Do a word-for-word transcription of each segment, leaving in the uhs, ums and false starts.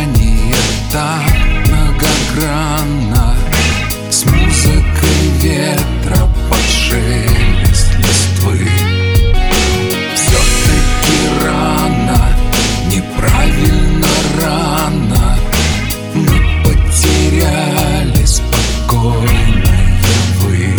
прощание так многогранно, с музыкой ветра под шелест листвы. Все-таки рано, неправильно рано, мы потеряли спокойное вы.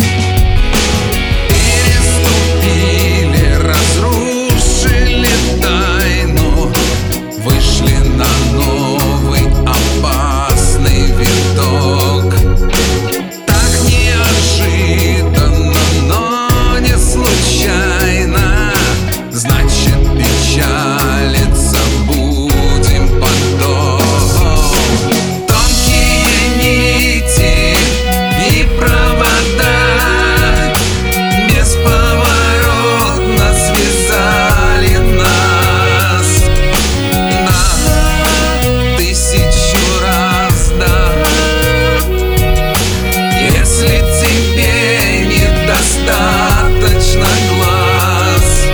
Переступили, разрушили тайну, вышли на новый опасный виток. Так неожиданно, но не случайно, значит, печалиться будем потом. Тонкие нити и провода бесповоротно связали нас на тысячу раз, да. Если тебе недостаточно глаз,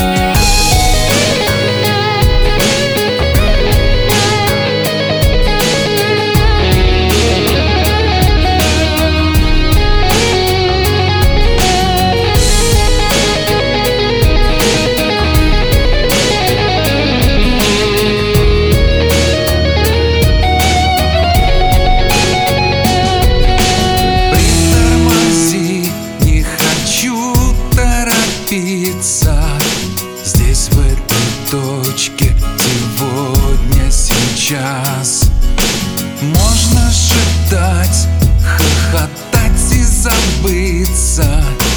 притормози, не хочу торопиться. Здесь, в этой точке, сегодня, сейчас можно шептать, хохотать и забыться.